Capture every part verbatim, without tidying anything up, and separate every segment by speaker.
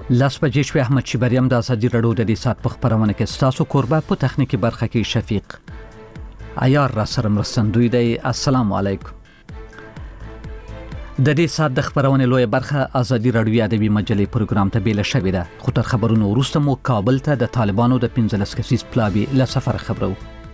Speaker 1: لاس بجې شوې احمد شیبریم د ازادي راډیو د دې سات په خبرونه کې ستاسو کوربه په تخنیکی برخه کې شفیق عیار را سره مرستندوی دی. السلام علیکم. د دې سات د خبرونه لوی برخه ازادي راډیو ادبي مجلې پروګرام ته بیل شوې ده. خو تر خبرونو وروسته مو کابل ته د طالبانو د پنځلس کسیز پلابي له سفر خبرو.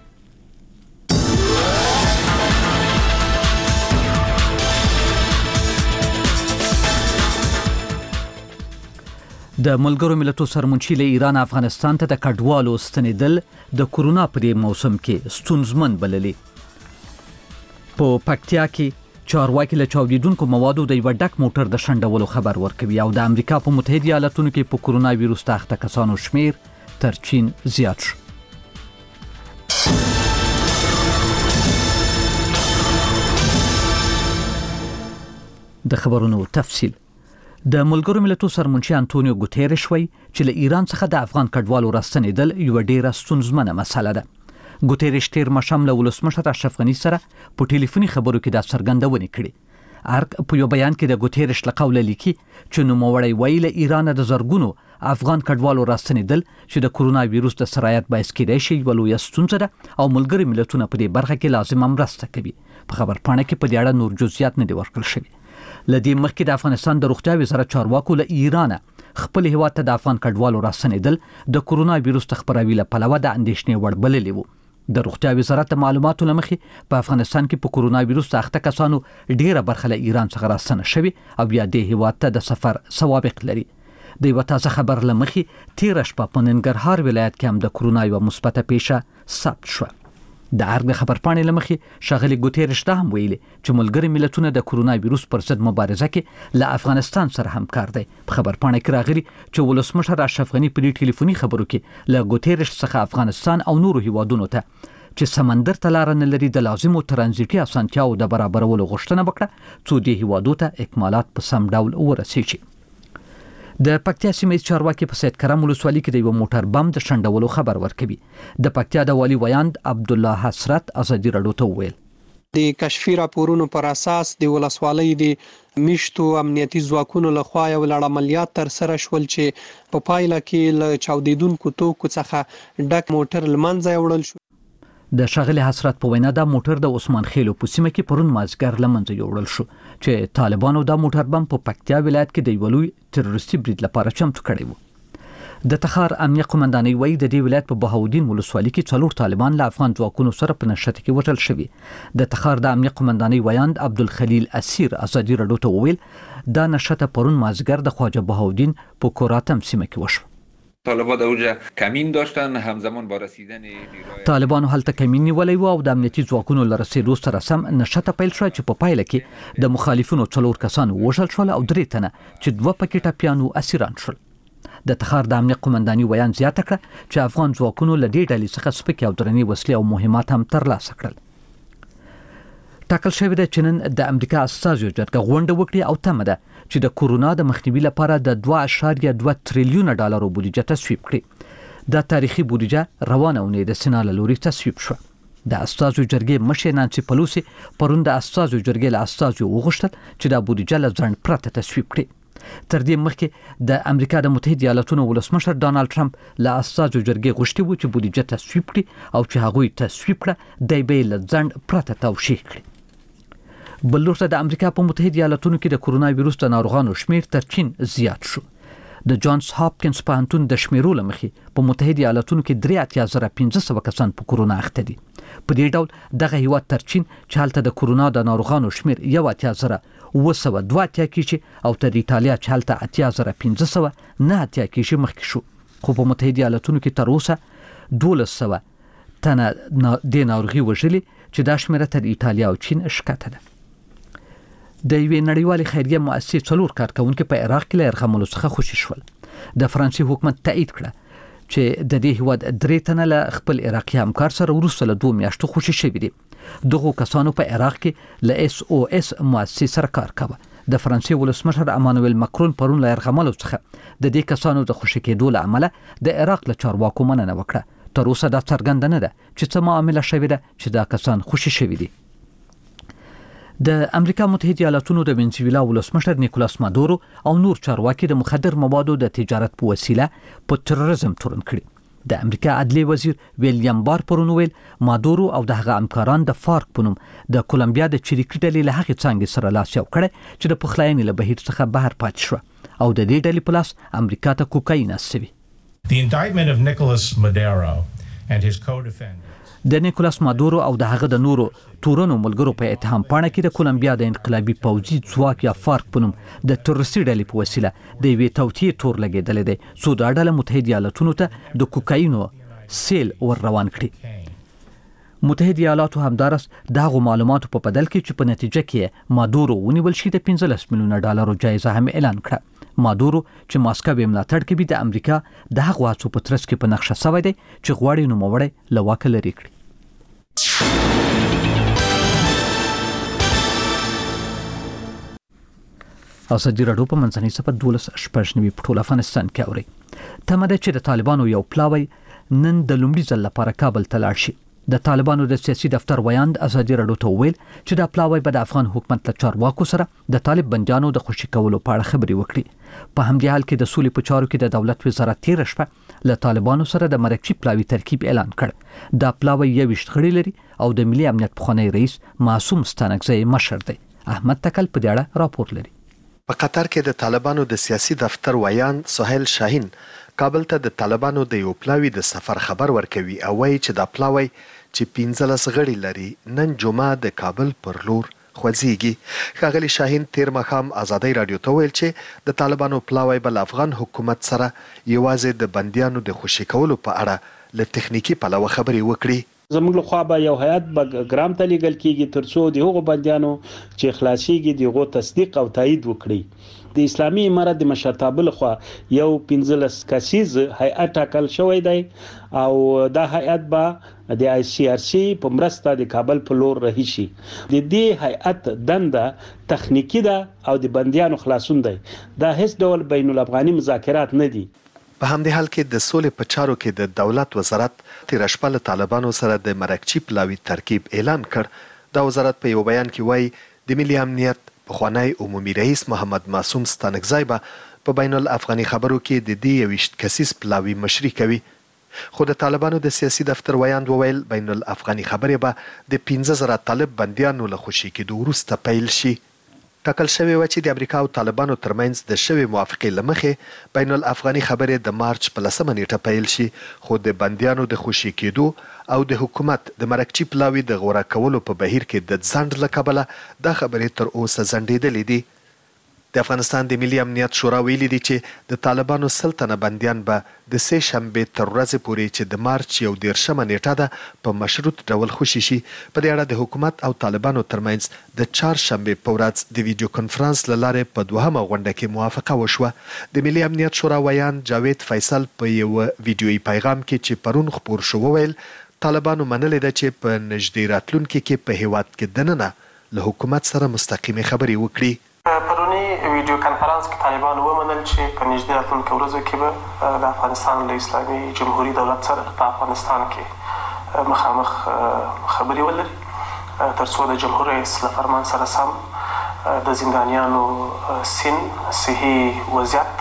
Speaker 1: د ملګرو ملتونو سرمنشي له ایران افغانستان ته د کډوالو ستنېدل د کورونا په دې موسم کې ستونزمن بللي. په پکتیا کې چارواکي له چاودیدونکو موادو د یو ډک موټر د شنډولو خبر ورکوي او د امریکا په متحده ایالاتونو کې په کورونا وایروس اخته کسانو شمیر تر چین زیات شو. د خبرونو تفصیل. د ملګرو ملتونو سرمنشي انټونیو ګوتيريش وایي چې له ایران څخه د افغان کډوالو راستنېدل یو ډیره ستونزمنه مسله ده. ګوتيريش تیر مشام له ولسمشر اشرف غني سره په ټلیفوني خبرو کې دا څرګندونه کړې. ارګ په یو بیان کې د ګوتيريش له قوله لیکي چې نوموړی وایي له ایران د زرګونو افغان کډوالو راستنېدل چې د کورونا وایروس د سرایت باعث کېدای شي یو لوی ستونزه ده او ملګري ملتونه په دې برخه کې لازم مرسته کوي. په خبر پاڼه کې په دې اړه نور جزئیات نه دي ورکړل شوي. لدی مخکې د افغانستان د روغتیا وزارت چارواکو له ایران خپل هیواد ته د افغان کډوالو راستنېدل د کورونا وایروس خبروي له پلوه د اندېښنې وړ بللي وو. د روغتیا وزارت معلوماتو لمخې په افغانستان کې په کورونا وایروس اخته کسانو ډیره برخه له ایران څخه راستنه شوی او بیا د هیواد ته د سفر سوابق لري. د یو تازه خبر لمخې تیر شپه په ننګرهار ولایت کې هم د کورونا یو مثبته پیښه ثبت شوه. د ارګ خبر پاڼې لمخې شاغلي ګوتيريش دا هم ویلي چې ملګري ملتونه د کورونا وایروس پر ضد مبارزه کې له افغانستان سره همکار دي. په خبر پاڼې کې راغلي چې ولسمشر اشرف غني په دې ټلیفوني خبرو کې له ګوتيريش څخه افغانستان او نورو هیوادونو ته چې سمندر ته لار نه لري د لازمو ترانزیتي اسانتیاو د برابرولو غوښتنه وکړه څو د هیوادو ته اکمالات په سم ډول ورسیږي. د پکتیا سیمې چارواکي په سید کرم ولسوالۍ کې د یو موټر بم د شنډولو خبر ورکوي. د پکتیا د والی ویاند عبد الله حسرت ازادي راډیو ته وویل
Speaker 2: د کشفي راپورونو پر اساس د ولسوالۍ د میشتو امنیتي ځواکونو لخوا یو لړ عملیات تر سره شول چې په پایله کې له چاودیدونکو توکو څخه ډک موټر لمنځه وړل شو.
Speaker 1: د شاغلي حسرت په وینا دا موټر د عثمان خیلو په سیمه کې پرون مازګر لمنځه یوړل شو چې طالبانو دا موټر بم په پکتیا ولایت کې د یولوی تروریستي برید لپاره چمتو کړی وو. د تخار امنیه قومندانۍ وایي د دې ولایت په بهاودین ولسوالۍ کې څلور طالبان له افغان ځواکونو سره په نښته کې وژل شوي. د تخار د امنیه قومندانۍ ویاند عبدالخلیل اسیر ازادي راډیو ته وویل دا نښته پرون مازګر د خواجه بهاودین په کوراتم سیمه کې وشوه.
Speaker 3: طالبان اوجه کمین داشتن همزمان با رسیدن
Speaker 1: طالبانو هلته کمین نیولی و او د امنیتي ځواکونو له رسېدو سره سم نښته پیل شوه چې په پایله کې د مخالفینو څلور کسان وژل شول او درې تنه چې دوه پکې ټپیان اسیران شول. د تخار د امنیه قومندانۍ ویان زیاته کړه چې افغان ځواکونو له دې ډلې څخه سپکې او درنې وسلې او مهمات هم ترلاسه کړل. ټاکل شوی دی چې نن د امریکا استازو جرګه غونډه وکړي او تمه ده چې د کورونا د مخنیوي لپاره د دوه اعشاریه دوه تریلیونه ډالرو بودیجه تصویب کړي. دا تاریخي بودیجه روانه اونۍ د سنا له لوري تصویب شوه. د استازو جرګې مشر نانسي پلوسی پرون د استازو جرګې له استازو وغوښتل چې دا بودیجه له ځنډ پرته تصویب کړي. تر دې مخکې د امریکا د متحده ایالاتونو ولسمشر ډانلډ ټرمپ له استازو جرګې غوښتي وو چې بودیجه تصویب کړي او چې هغوی تصویب کړه دی به له ځنډ پرته توشیح کړي. بل لورته د امریکا په متحده ایالاتونو کې د کورونا وایروس د ناروغانو شمیر تر چین زیات شو. د جانز هاپکینز پوهنتون د شمیرو له مخې په متحده ایالاتونو کې درې اتیا زره پنځه سوه کسان په کورونا اخته دي. په دې ډول دغه هیواد تر چین چې هلته د کورونا د ناروغانو شمیر یو اتیا زره اوه سوه دوه اتیا کېږي او تر ایټالیا چې هلته اتیا زره پنځه سوه نه اتیا کېږي مخکې شو. خو په متحده ایالاتونو کې تر اوسه دولس سوه تنه د ناروغي وژلي چې دا شمیره تر ایټالیا او چین ښکته ده. د یوې نړیوالې خیریه مؤسسې څلور کارکونکي په عراق کې له یرغملو څخه خوشي شول. د فرانسې حکومت تایید کړه چې د دې هیواد درې تنه له خپل عراقي همکار سره وروسته له دوه میاشتو خوشي شوي دي. دغو کسانو په عراق کې له اس او اس مؤسسې سره کار کاوه. د فرانسې ولسمشر امانوئل ماکرون پرون له یرغملو څخه د دې کسانو د خوشي کېدو له امله د عراق له چارواکو مننه وکړه. تر اوسه دا څرګنده نه ده چې څه معامله شوې ده چې دا کسان خوشي شوي دي. د امریکا متحده ایالاتونو د ونزویلا ولسمشر نیکولاس مادورو او نور چارواکي د مخدر موادو د تجارت په وسیله په تروریزم تورن کړي. د امریکا عدلیه وزیر ویلیام بار پرون ویل مادورو او دغه همکاران د فارک په نوم د کولمبیا د چریکي ډلې له هغې څانګې سره لاس یو کړی چې د پخلاینې له بهیر څخه بهر پاتې شوه او د دې ډلې په لاس امریکا ته کوکاین استوي.
Speaker 4: The indictment of Nicolas Maduro and his co-defendants
Speaker 1: د نیکولاس مادورو او د هغه د نورو تورنو ملګرو په اتهام پاڼه کې د کولمبیا د انقلابي پوځي ځواک یا فارک په نوم د تروریستي ډلې په وسیله د یوې توطیې تور لګېدلی دی څو دا ډله متحده ایالاتونو ته د کوکاینو سیل ور روان کړي. متحده ایالاتو همدارس دغه معلوماتو په بدل کې چې په نتیجه کې مادورو ونیول شي د پنځلس میلیونه ډالرو جایزه هم اعلان کړه. مادورو چې ماسکو یې ملاتړ کوي د امریکا د هغو هڅو په ترڅ کې په نقشه شوی دی چې غواړي نوموړی له واکه لرې کړي. ازادي راډیو په منځنۍ صفحه دولس شپږ نوي په ټول افغانستان کې اوري. تمه ده چې د طالبانو یو پلاوی نن د لومړي ځل لپاره کابل ته لاړ شي. د طالبانو د سیاسي دفتر ویاند ازادي راډیو ته ویل چې د پلاوی به د افغان حکومت له چارواکو سره د طالب بندیانو د خوشي کولو په اړه خبرې وکړي. په همدې حال کې د سولې په چارو کې د دولت وزارت تیر شپه له طالبانو سره د مرکزي پلاوی ترکیب اعلان کړ. دا پلاوی یو ویشت غړي لري او د ملي امنیت پخوانی رئیس معصوم ستانکزی مشر دی. احمد تکل په دې اړه راپور لري.
Speaker 5: په قطر کې د طالبانو د سیاسي دفتر ویاند سهیل شاهین کابل ته د طالبانو د یو پلاوی د سفر خبر ورکوي او وایي چې دا پلاوی چې پنځلس غړي لري نن جمعه د کابل پر لور خوځيږي. ښاغلي شاهین تیر ماښام ازادي رادیو ته ویل چې د طالبانو پلاوی بل افغان حکومت سره یوازې د بندیانو د خوشي کولو په اړه له تخنیکی پلوه خبرې وکړي.
Speaker 6: زموږ له خوا به یو هیئت به ګرام ته لیږل کیږي ترڅو د هغو بندیانو چې خلاصيږي دغه تصدیق او تایید وکړي. د اسلامي امارت د مشرتابه له خوا یو پنځلس کسیز هیئت ټاکل شوی دی او دا هیئت به د آی سی آر سی په مرسته د کابل په لور رهي شي. د دې هیئت دنده تخنیکی ده او د بندیانو خلاصون دی. دا هیڅ ډول بین الافغاني مذاکرات نه دي.
Speaker 5: په همدې حال کې د سولې په چارو کې د دولت وزارت تیر شپه له طالبانو سره د مرکزي پلاوی ترکیب اعلان کړ. دا وزارت په یو بیان کې وایي د ملي امنیت پخوانی عمومي رئیس محمد معصوم ستانکزی به په بین الافغاني خبرو کې د دې یویشت کسیز پلاوی مشري کوي. خو د طالبانو د سیاسي دفتر ویاند وویل بین الافغاني خبرې به د پنځه زره طالب بندیانو له خوشي کېدو وروسته پیل شي. ټاکل شوی و چې د امریکا او طالبانو ترمنځ د شوی موافقې له مخې بین الافغاني خبرې د مارچ په لسمه نیټه پیل شي، خو د بندیانو د خوشي کېدو او د حکومت د مرکزي پلاوي د غوره کولو په بهیر کې د ځنډ له کبله دا خبرې تر اوسه ځنډېدلې دي. د افغانستان د ملي امنیت شورا ویلي دي چې د طالبانو سل تنه بندیان به د سې شنبې تر ورځې پورې چې د مارچ یو دېرشمه نیټه ده په مشروط ډول خوشي شي. په دې اړه د حکومت او طالبانو ترمنځ د چهارشنبې په ورځ د ویډیو کنفرانس له لارې په دوهمه غونډه کې موافقه وشوه. د ملي امنیت شورا ویاند جاوید فیصل په یو ویډیویي پیغام کې چې پرون خپور شو وویل طالبانو منلې ده چې په نږدې راتلونکي کې په هیواد کې دننه له حکومت سره مستقیمې خبرې وکړي.
Speaker 7: پرونی ویډیو کانفرنس کې طالبان ومنل چې په نږدې راتلونکو ورځو کې به د افغانستان له اسلامي جمهوریت دولت سره په افغانستان کې مخامخ خبرې ولري تر څو د جمهور رئیس له فرمان سره سم د زندانیانو سن صحي وضعیت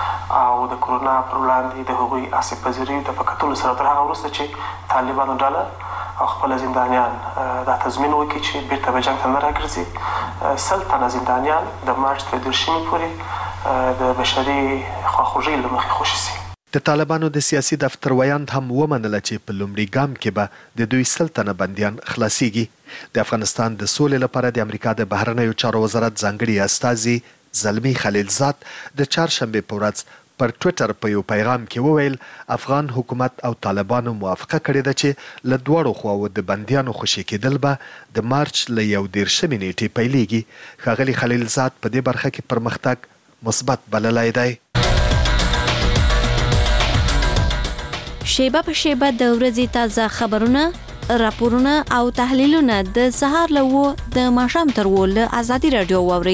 Speaker 7: او د کرونا پر وړاندې د هغوی آسیب پذیري د په کتلو سره تر هغه وروسته چې طالبانو ډله او خپل زندانیان دا تضمین وکړي چې بیرته به جنګ ته نه راګرځي. سل تنه زندانیان د مارچ تر دېرشمې پورې د بشري خواخوږۍ له مخې خوشي شي.
Speaker 5: د طالبانو د سیاسي دفتر ویاند هم ومنله چې په لومړي ګام کې به د دوی سل تنه بندیان خلاصيږي. د افغانستان د سولې لپاره د امریکا د بهرنیو چارو وزارت ځانګړي استازي زلمی خلیلزاد د چهارشنبې په ورځ پر ټویټر په یو پیغام کې وویل افغان حکومت او طالبانو موافقه کړې ده چې له دواړو خواوو د بندیانو خوشي کېدل به د مارچ له یو دېرشمې نیټې پیلېږي. ښاغلي خلیلزاد په دې برخه کې پرمختګ مثبت بللی دی.
Speaker 8: شیبه په شیبه د ورځې تازه خبرونه، راپورونه او تحلیلونه د سهار له اوه د ماښام تر اوه له ازادي راډیو واورئ.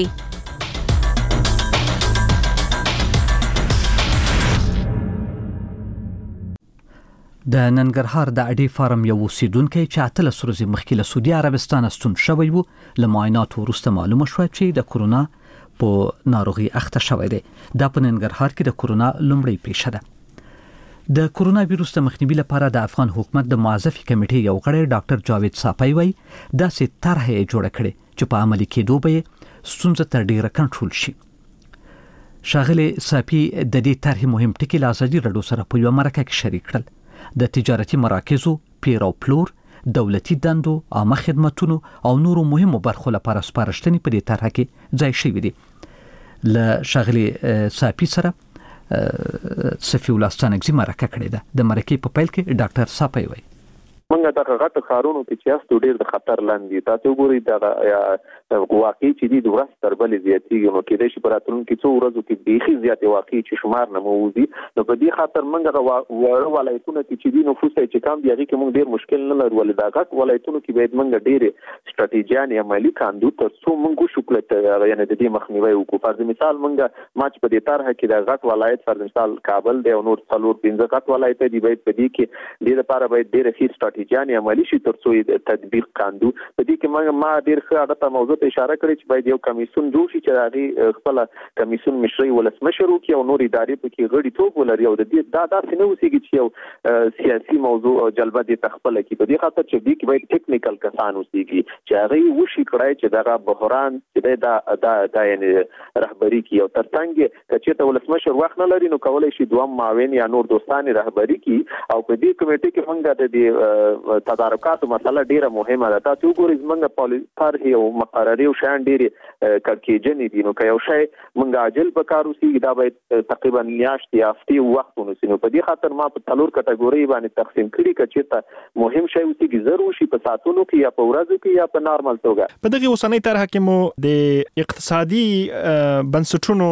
Speaker 1: د ننګرهار د اډي فارم یو اوسیدونکی چې اتلس ورځې مخکې له سعودي عربستان ستون شوی وو له معایناتو وروسته معلومه شوه چې د کورونا په ناروغي اخته شوی دی. دا په ننګرهار کې د کورونا لومړی پیښه ده. د کورونا ویروس د مخنیوي لپاره د افغان حکومت د معزفي کمیټې یو غړی ډاکټر جاوید صافی وایي داسې طرحه یې جوړه کړې چې په عملي کېدو به ستونزه تر ډیره کنټرول شي. شاغلی صافی د دې طرحې مهم ټکي له ازادي رادیو سره په یوه مرکه کې شریک کړل. د تجارتي مراکزو، پیر او پلور، دولتي دندو، عامه خدماتونو او نورو مهمو برخو لپاره سپارښتنې په دې طرحه کې ځای شوي دي. له شاغلی صافی سره صفی الله ستانکزي مرکه کړې ده. د مرکې په پیل کې ډاکټر صافی وایي
Speaker 9: منګه د غټ خارونو کې چې تاسو ډیر د خطر لاندې تاسو ګورئ دا واقعي چې د ورځ تر بلې زیاتېږي نو کې د شي پراتون کې څو ورځو کې بيخي زیاتې واقعي چې شمار نه موزي نو په دې خاطر منګه وړ ولایتونه کې چې د نفوس چې کم دی هغه کې موږ ډیر مشکل نه لرو ولې دا غټ ولایتونو کې باید منګه ډیر استراتیژیان عملی کاندو تر څو موږ شکلت یعنی د دې مخنیوي وکړو. پر مثال منګه ماچ په دې طرحه کې د غټ ولایت پر مثال کابل دی او نور څلور پنځه غټ ولایت دی باید په دې کې د لپاره باید ډیر ښه جاني عملی شي تر څو تطبیق کاندو. په دې کې ما ما ډیر ښه عادت موضوع ته اشاره کړې چې باید یو کمیسیون جوړ شي چې هغه خپل کمیسیون مشري ولسمشر وکړي او نور ادارې په کې غړي توپ ولري او د دې دا داسې نه وسیږي چې یو سیاسي موضوع جلبه دي تخپل کې. په دې خاطر چې دې کې باید ټیکنیکل کسان وسیږي چې هغه وشي کړای چې دا بحران چې دا دا دا یعنی رهبری کوي او ترڅنګ چې ته ولسمشر وخت نه لري نو کولای شي دوام معاون یا نور دوستانه رهبری کوي او په دې کمیټه کې موږ د دې تدارکاتو مسله ډیره مهمه ده. تاسو ګورئ موږ پالیسي او مقرري او شان ډیره کړکېجنې دي نو که یو شی موږ عاجل په کار وسیږي دا باید تقریبا میاشتې هفتې وخت ونیسي. نو په دې خاطر ما په څلور کټګوري باندې تقسیم کړي چې ته مهم شی وسیږي ضروري شي په ساعتونو کې یا په ورځو کې یا په نارمل توګه.
Speaker 10: په دغه اوسنۍ طرحه کې مو د اقتصادي بنسټونو،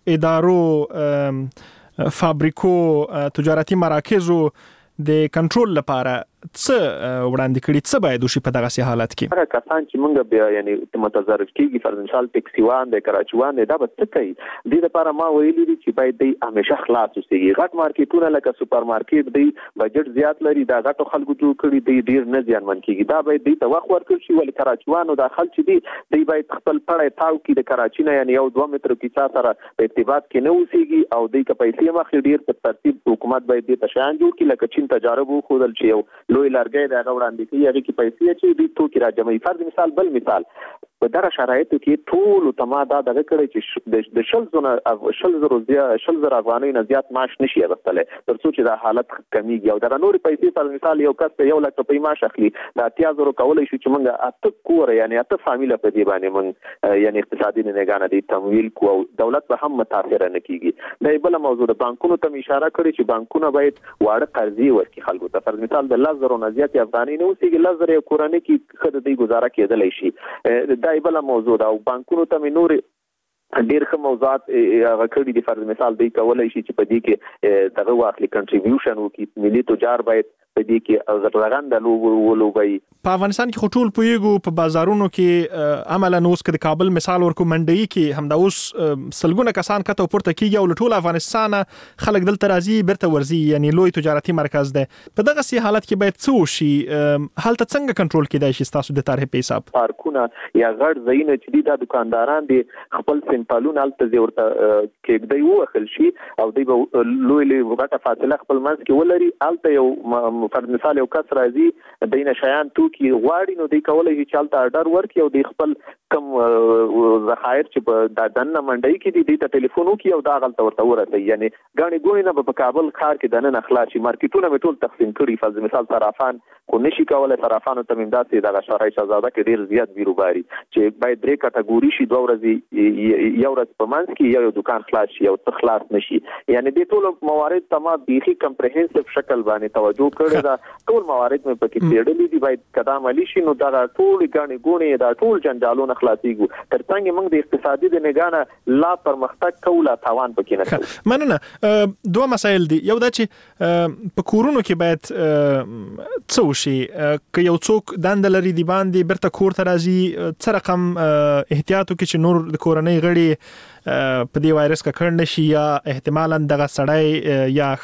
Speaker 10: ادارو، فابریکو، تجارتي مراکزو د کنټرول لپاره څه وړاندې کړي، څه باید وشي په دغه حالت کې؟
Speaker 9: هر کسان چې موږ بیا یعنی متضرر کیږي پر مثال ټیکسیوان د کراچوان دا به څه کوي د دې لپاره ما ویلي دي چې باید د همیشه خلاص وسیږي. غټ مارکیټونه لکه سوپر مارکیټ دی بجټ زیات لري دا غټو خلکو جوړ کړي دی ډیر نه زیانمن کیږي. دا باید د توخ ورکړي شي ول کراچوان او داخل چې دی دی باید خپل پړې تاو کې د کراچي نه یعنی یو دوه متر کې سره په ارتباط کې نه وسیږي او د کپایسي مخ ډیر په ترتیب حکومت باید د تشان جوړ کړي لکه چین تجارب خودل چې یو لوی لارګي دا وړاندې کوي هغه کې پیسې چې دوی توکي راجمعي. فرض مثال بل مثال په دغه شرایطو کې ټول تماده دغه کړی چې د شل زونه شل زره زیا شل زره افغانۍ نه زیات معاش نشي غوښتل تر څو چې دا حالت کمیږي او دا نور پیسې پر مثال یو کس یو لک په معاش اخلي دا اتیا زره کولای شي چې موږ اته کور یعنی اته فامیله په دی باندې موږ یعنی اقتصادي نگهباني دی تمویل کو او دولت به هم متاثر نه کیږي. دا بل موضوع د بانکونو ته اشاره کړې چې بانکونه باید واړه قرضې ورکړي خلکو ته. پر مثال د لس زره نه زیات افغانۍ نه وسیږي لس زره کورنۍ کې خد دی گزاره کېدلی شي. دا بل موضوع دا او بانکونو ته نور ډیر ښه موضوعات هغه کړي دي. فرض مثال دی کولای شي چې په دې کې دغه واخلي کنټریبیوشن وکړي. ملي تجار باید په دې کې زړغند لوبي.
Speaker 10: په افغانستان کې خټول پویګو په بازارونو کې عملاً اوس کې د کابل مثال ورکو منډي کې همدا اوس سلګونه کسان کته پورته کیږي او ټول افغانستان خلک دلته راځي برته ورزي یعنی لوی تجارتي مرکز ده. په دغه سي حالت کې باید څه وشي؟ حالت څنګه کنټرول کېدای شي تاسو د طرح په حساب؟
Speaker 9: پارکونه یا غړ زینه چې د دکانداران دي خپل سمپالون الته ورته کې دی وخل شي او دی لوی لوی غټه فاصله خپل منځ کې ولري الته یو پر مثال یو کس راځي دینه شیان توکي غواړي نو دی کولای شي چې الته آرډر ورکړي او دی خپل کم ذخایر چې په د دنه منډي کې دی ته ټلیفون وکړي او دا غلطه ورته ورته یعنی غاڼې ګونې نه په کابل ښار کې دنه اخلاصي مارکیټونه به ټول تقسیم کړي. فرض مثال صرافان کو نشي کولای صرافانو ته امدادي د شورای شهزاده کې ډیر زیات بیروباري چې باید درې کټګوري شي دوه ورځې یو ورځ په منځ کې یو دکان خلاص شي او څه خلاص نشي یعنی د ټول موارد تمام بيخي کمپریهنسیو شکل باندې توجه کړی دا ټول موارد مې پکې پیډلې دي باید قدم علي شي نو دا ټول غاڼې ګونې دا ټول جنجالونه خلاصيږي. ترڅنګ موږ د اقتصادي د نگانه لا پرمختګ کوله تاوان پکې نه کوي.
Speaker 10: مننه. دوه مسایل دي. یو دا چې په کورونو کې باید څه وشي که یو څوک دند لري دی باندې برته کور ته راځي څه رقم احتیاط وکړي چې نور د کورنۍ غړي په دې وایرس کا کړن شي یا احتمالاً دغه سړی یا